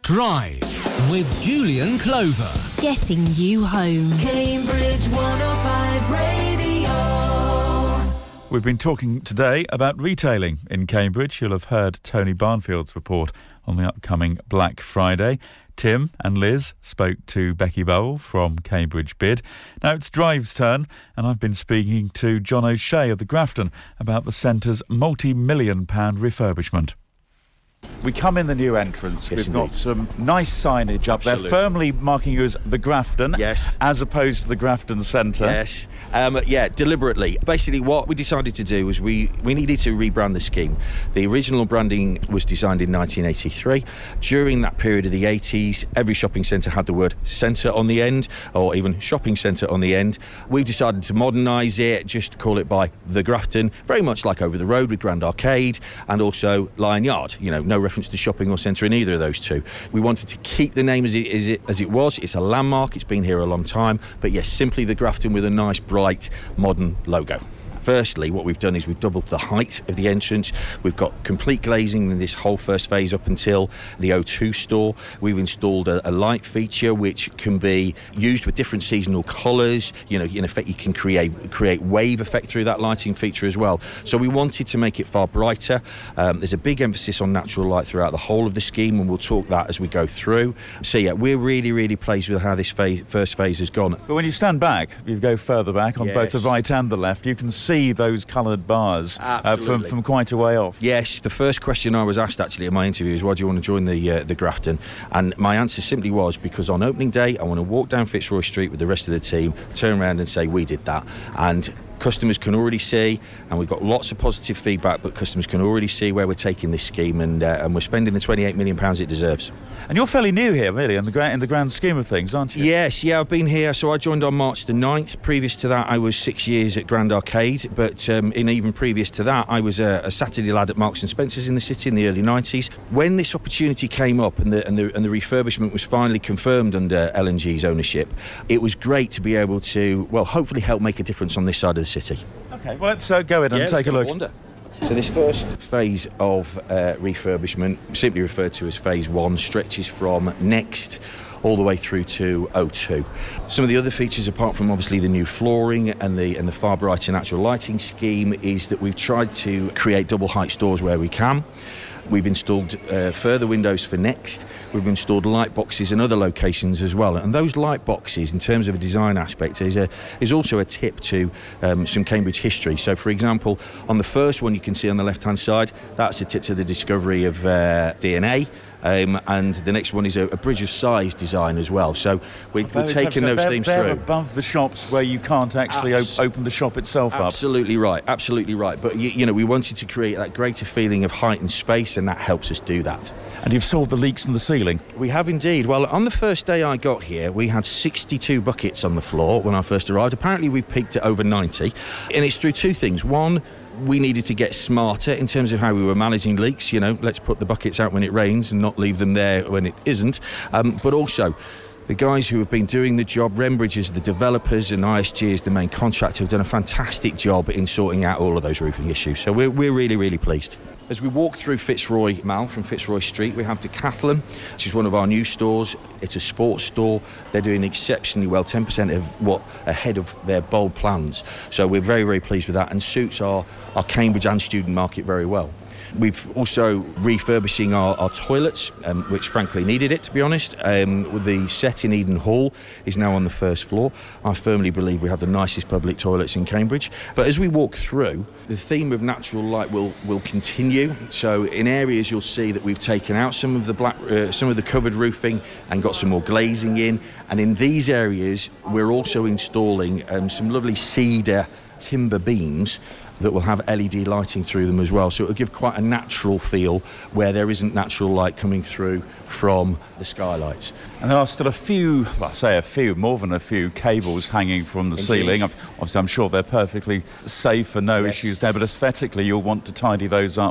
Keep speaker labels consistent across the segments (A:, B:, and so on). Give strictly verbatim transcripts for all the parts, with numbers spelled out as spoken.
A: Drive with Julian Clover.
B: Getting you home.
C: Cambridge one oh five Radio.
D: We've been talking today about retailing in Cambridge. You'll have heard Tony Barnfield's report on the upcoming Black Friday. Tim and Liz spoke to Becky Bowl from Cambridge Bid. Now it's Drive's turn, and I've been speaking to John O'Shea of the Grafton about the centre's multi-million pound refurbishment. We come in the new entrance.
E: Yes,
D: We've
E: indeed.
D: got some nice signage up
E: Absolutely.
D: there, firmly marking you as the Grafton,
E: Yes.
D: as opposed to the Grafton Centre.
E: Yes, um, yeah, deliberately. Basically, what we decided to do was we, we needed to rebrand the scheme. The original branding was designed in nineteen eighty-three. During that period of the eighties, every shopping centre had the word centre on the end, or even shopping centre on the end. We decided to modernise it, just call it by the Grafton, very much like over the road with Grand Arcade and also Lion Yard. You know, no reference to shopping or centre in either of those two. We wanted to keep the name as it, as it as it was. It's a landmark. It's been here a long time. But yes, simply the Grafton with a nice, bright, modern logo. Firstly, what we've done is we've doubled the height of the entrance. We've got complete glazing in this whole first phase up until the O two store. We've installed a, a light feature which can be used with different seasonal colours. You know, in effect, you can create create wave effect through that lighting feature as well. So we wanted to make it far brighter. Um, there's a big emphasis on natural light throughout the whole of the scheme, and we'll talk that as we go through. So yeah, we're really, really pleased with how this phase, first phase has gone.
D: But when you stand back, you go further back on
E: Yes.
D: both the right and the left, you can see those coloured bars uh, from,
E: Absolutely.
D: from quite a way off.
E: Yes, the first question I was asked actually in my interview is, why do you want to join the uh, the Grafton? And my answer simply was, because on opening day I want to walk down Fitzroy Street with the rest of the team, turn around and say we did that. And customers can already see, and we've got lots of positive feedback, but customers can already see where we're taking this scheme, and uh, and we're spending the twenty-eight million pounds it deserves.
D: And you're fairly new here, really, in the, gra- in the grand scheme of things, aren't you?
E: Yes, yeah, I've been here. So I joined on March the ninth. Previous to that, I was six years at Grand Arcade. But um, in even previous to that, I was a, a Saturday lad at Marks and Spencer's in the city in the early nineties. When this opportunity came up and the, and the, and the refurbishment was finally confirmed under L and G's ownership, it was great to be able to, well, hopefully help make a difference on this side of the city.
D: OK, well, let's uh, go in and
E: Yeah,
D: take a
E: let's
D: look.
E: go wonder. So this first phase of uh, refurbishment, simply referred to as phase one, stretches from Next all the way through to O two. Some of the other features, apart from obviously the new flooring and the and the far brighter natural lighting scheme, is that we've tried to create double height stores where we can. We've installed uh, further windows for Next. We've installed light boxes in other locations as well. And those light boxes, in terms of a design aspect, is a is also a tip to um, some Cambridge history. So, for example, on the first one you can see on the left-hand side, that's a tip to the discovery of uh, D N A. Um, and the next one is a, a bridge of size design as well. So we, we're taking those
D: they're,
E: themes
D: they're
E: through.
D: above the shops where you can't actually
E: Abs-
D: op- open the shop itself up.
E: Absolutely right, absolutely right. But, you, you know, we wanted to create that greater feeling of height and space, and that helps us do that.
D: And you've solved the leaks in the ceiling.
E: We have indeed. Well, on the first day I got here, we had sixty-two buckets on the floor when I first arrived. Apparently we've peaked at over ninety. And it's through two things. One, we needed to get smarter in terms of how we were managing leaks. You know, let's put the buckets out when it rains and not leave them there when it isn't. Um, but also, the guys who have been doing the job, Rembridge as the developers and I S G as the main contractor, have done a fantastic job in sorting out all of those roofing issues. So we're, we're really, really pleased. As we walk through Fitzroy Mall from Fitzroy Street, we have Decathlon, which is one of our new stores. It's a sports store. They're doing exceptionally well, ten percent of what ahead of their bold plans. So we're very, very pleased with that, and suits our, our Cambridge and student market very well. We've also refurbishing our, our toilets, um, which frankly needed it, to be honest. Um, with the set in Eden Hall is now on the first floor. I firmly believe we have the nicest public toilets in Cambridge. But as we walk through, the theme of natural light will, will continue. So in areas you'll see that we've taken out some of the black, uh, some of the covered roofing and got some more glazing in. And in these areas, we're also installing um, some lovely cedar timber beams that will have L E D lighting through them as well. So it'll give quite a natural feel where there isn't natural light coming through from the skylights.
D: And there are still a few, well, I say a few, more than a few cables hanging from the
E: Indeed.
D: ceiling. Obviously, I'm sure they're perfectly safe and no
E: Yes.
D: issues there, but aesthetically, you'll want to tidy those up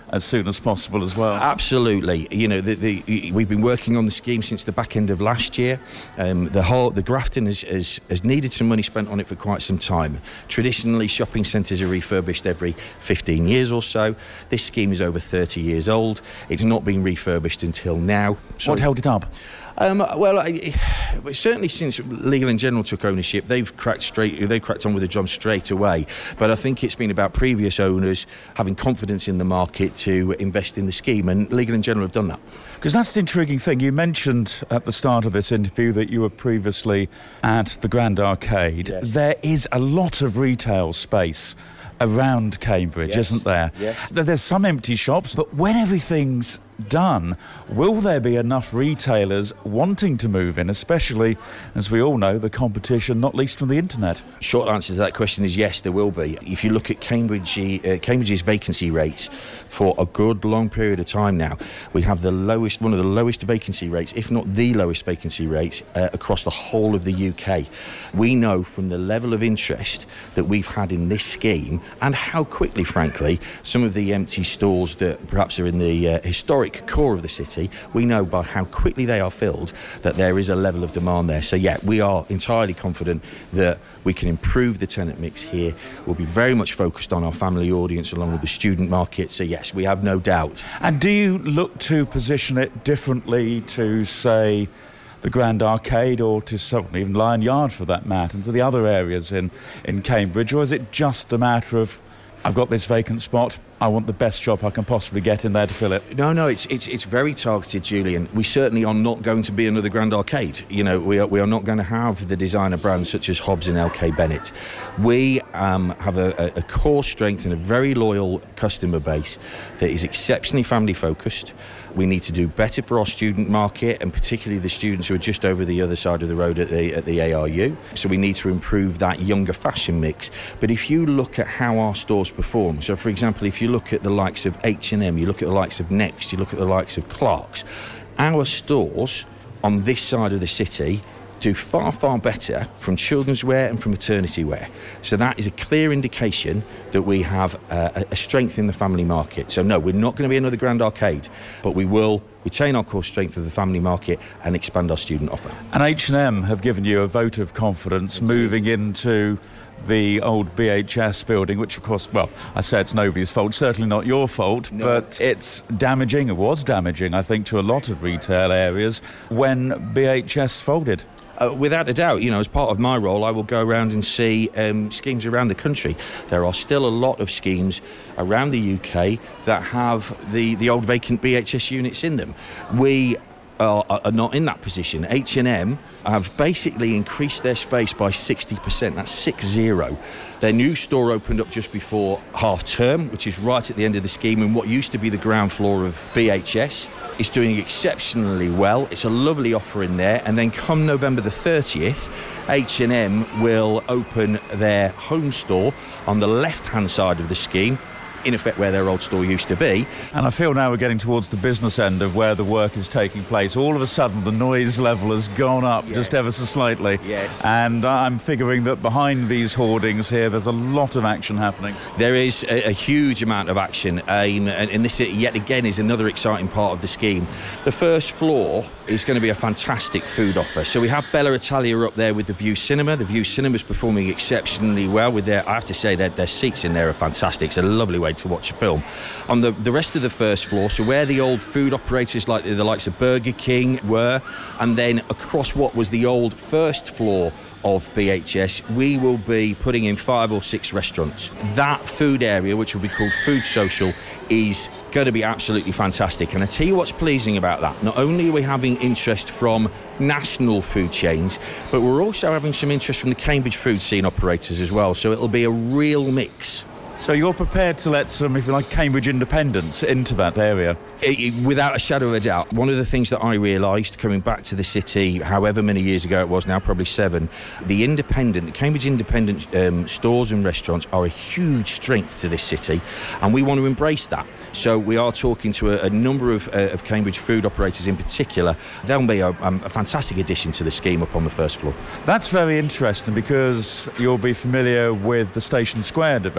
D: as soon as possible as well.
E: Absolutely. You know, the, the, we've been working on the scheme since the back end of last year. Um, the whole the Grafton has, has, has needed some money spent on it for quite some time. Traditionally, shopping centres are refurbished every fifteen years or so. This scheme is over thirty years old. It's not been refurbished until now. So
D: what held it up?
E: Um, well, I, certainly since Legal and General took ownership, they've cracked straight. They've cracked on with the job straight away. But I think it's been about previous owners having confidence in the market to invest in the scheme, and Legal and General have done that.
D: Because that's the intriguing thing. You mentioned at the start of this interview that you were previously at the Grand Arcade.
E: Yes.
D: There is a lot of retail space around Cambridge,
E: yes.
D: isn't there?
E: Yes.
D: There's some empty shops, but when everything's done, will there be enough retailers wanting to move in, especially, as we all know, the competition, not least from the internet?
E: Short answer to that question is yes, there will be. If you look at Cambridge, uh, Cambridge's vacancy rates for a good long period of time now, we have the lowest, one of the lowest vacancy rates, if not the lowest vacancy rates, uh, across the whole of the U K. We know from the level of interest that we've had in this scheme, and how quickly, frankly, some of the empty stores that perhaps are in the uh, historic core of the city, we know by how quickly they are filled that there is a level of demand there. So yeah, we are entirely confident that we can improve the tenant mix here. We'll be very much focused on our family audience along with the student market. So yes, we have no doubt.
D: And do you look to position it differently to, say, the Grand Arcade, or to certainly even Lion Yard for that matter, and to the other areas in, in Cambridge? Or is it just a matter of, I've got this vacant spot, I want the best shop I can possibly get in there to fill it?
E: No, no, it's it's it's very targeted, Julian. We certainly are not going to be another Grand Arcade. You know, we are we are not going to have the designer brands such as Hobbs and L K Bennett. We um, have a, a core strength and a very loyal customer base that is exceptionally family focused. We need to do better for our student market, and particularly the students who are just over the other side of the road at the at the A R U. So we need to improve that younger fashion mix. But if you look at how our stores perform, so for example, if you look at the likes of H and M, you look at the likes of Next, you look at the likes of Clarks, our stores on this side of the city do far, far better from children's wear and from maternity wear. So that is a clear indication that we have uh, a strength in the family market. So no, we're not going to be another Grand Arcade, but we will retain our core strength of the family market and expand our student offer.
D: And H and M have given you a vote of confidence Indeed. Moving into the old B H S building, which of course, well, I say it's nobody's fault, certainly not your fault, no. But it's damaging, it was damaging, I think, to a lot of retail areas when B H S folded.
E: Uh, without a doubt, you know, as part of my role, I will go around and see um, schemes around the country. There are still a lot of schemes around the U K that have the, the old vacant B H S units in them. We are, are not in that position. H and M have basically increased their space by sixty percent. That's six zero. Their new store opened up just before half term, which is right at the end of the scheme, and what used to be the ground floor of B H S is doing exceptionally well. It's a lovely offer in there, and then come November the thirtieth, H and M will open their home store on the left-hand side of the scheme, in effect where their old store used to be.
D: And I feel now we're getting towards the business end of where the work is taking place. All of a sudden the noise level has gone up yes. just ever so slightly.
E: Yes.
D: And I'm figuring that behind these hoardings here there's a lot of action happening.
E: There is a, a huge amount of action, um, and, and this yet again is another exciting part of the scheme. The first floor is going to be a fantastic food offer. So we have Bella Italia up there with the View Cinema. The View Cinema is performing exceptionally well with their, I have to say, their, their seats in there are fantastic. It's a lovely way to watch a film. On the, the rest of the first floor, so where the old food operators like the, the likes of Burger King were, and then across what was the old first floor of B H S, we will be putting in five or six restaurants. That food area, which will be called Food Social, is going to be absolutely fantastic. And I tell you what's pleasing about that, not only are we having interest from national food chains, but we're also having some interest from the Cambridge food scene operators as well. So it'll be a real mix.
D: So you're prepared to let some, if you like, Cambridge independents into that area?
E: It, it, without a shadow of a doubt. One of the things that I realised coming back to the city, however many years ago it was now, probably seven, the independent, the Cambridge independent um, stores and restaurants are a huge strength to this city, and we want to embrace that. So we are talking to a, a number of, uh, of Cambridge food operators in particular. They'll be a, um, a fantastic addition to the scheme up on the first floor.
D: That's very interesting because you'll be familiar with the Station Square development.
E: Yes.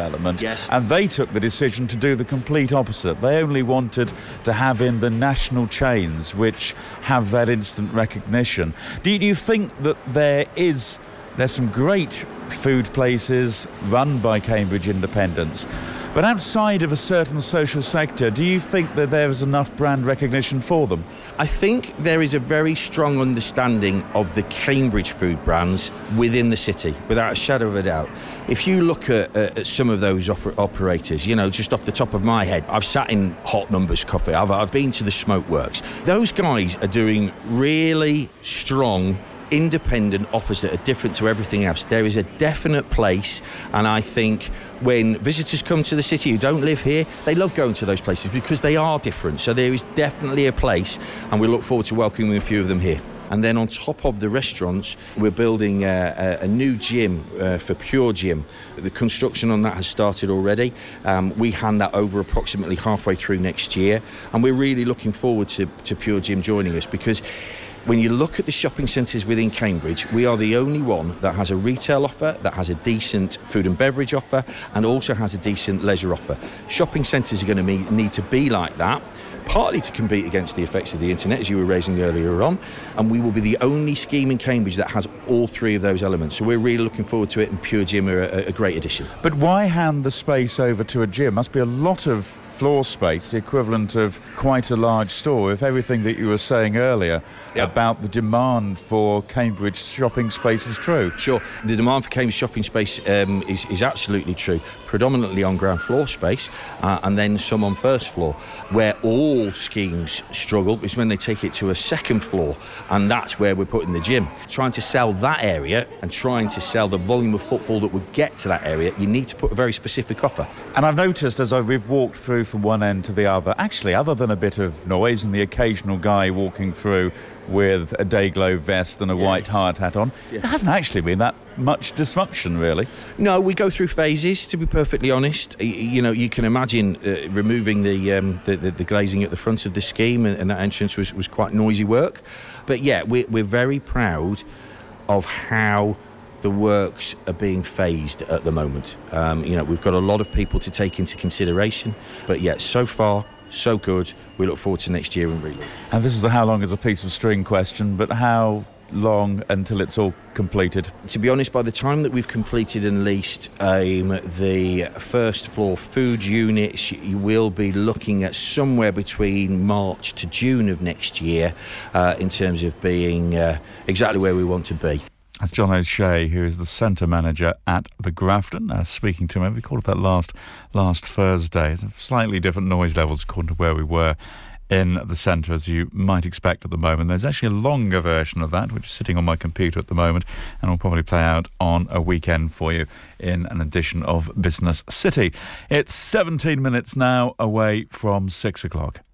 E: Yes.
D: And they took the decision to do the complete opposite. They only wanted to have in the national chains, which have that instant recognition. Do you, do you think that there is... There's some great food places run by Cambridge Independents, but outside of a certain social sector, do you think that there is enough brand recognition for them?
E: I think there is a very strong understanding of the Cambridge food brands within the city, without a shadow of a doubt. If you look at, uh, at some of those oper- operators, you know, just off the top of my head, I've sat in Hot Numbers Coffee, I've, I've been to the Smoke Works. Those guys are doing really strong independent offers that are different to everything else. There is a definite place, and I think when visitors come to the city who don't live here, they love going to those places because they are different. So there is definitely a place, and we look forward to welcoming a few of them here. And then on top of the restaurants, we're building a, a, a new gym uh, for Pure Gym. The construction on that has started already. Um, we hand that over approximately halfway through next year, and we're really looking forward to, to Pure Gym joining us, because when you look at the shopping centres within Cambridge, we are the only one that has a retail offer, that has a decent food and beverage offer, and also has a decent leisure offer. Shopping centres are going to be, need to be like that, partly to compete against the effects of the internet, as you were raising earlier on, and we will be the only scheme in Cambridge that has all three of those elements. So we're really looking forward to it, and Pure Gym are a, a great addition.
D: But why hand the space over to a gym? Must be a lot of floor space, the equivalent of quite a large store, if everything that you were saying earlier yep. about the demand for Cambridge shopping space is true.
E: Sure. The demand for Cambridge shopping space um, is, is absolutely true, predominantly on ground floor space uh, and then some on first floor. Where all schemes struggle is when they take it to a second floor, and that's where we're putting the gym. Trying to sell that area and trying to sell the volume of footfall that would get to that area, you need to put a very specific offer.
D: And I've noticed as we've walked through from one end to the other, actually, other than a bit of noise and the occasional guy walking through with a Dayglow vest and a yes. white hard hat on, yeah. there hasn't actually been that much disruption, really.
E: No, we go through phases, to be perfectly honest. You know, you can imagine uh, removing the, um, the, the the glazing at the front of the scheme, and, and that entrance was, was quite noisy work. But yeah, we're, we're very proud of how the works are being phased at the moment. Um, you know, we've got a lot of people to take into consideration, but yeah, so far, so good. We look forward to next year and really.
D: And this is a how long is a piece of string question, but how long until it's all completed?
E: To be honest, by the time that we've completed and leased um, the first floor food units, you will be looking at somewhere between March to June of next year uh, in terms of being uh, exactly where we want to be.
D: That's John O'Shea, who is the centre manager at the Grafton, uh, speaking to me. We called it that last last Thursday. It's slightly different noise levels according to where we were in the centre, as you might expect at the moment. There's actually a longer version of that, which is sitting on my computer at the moment, and will probably play out on a weekend for you in an edition of Business City. It's seventeen minutes now away from six o'clock.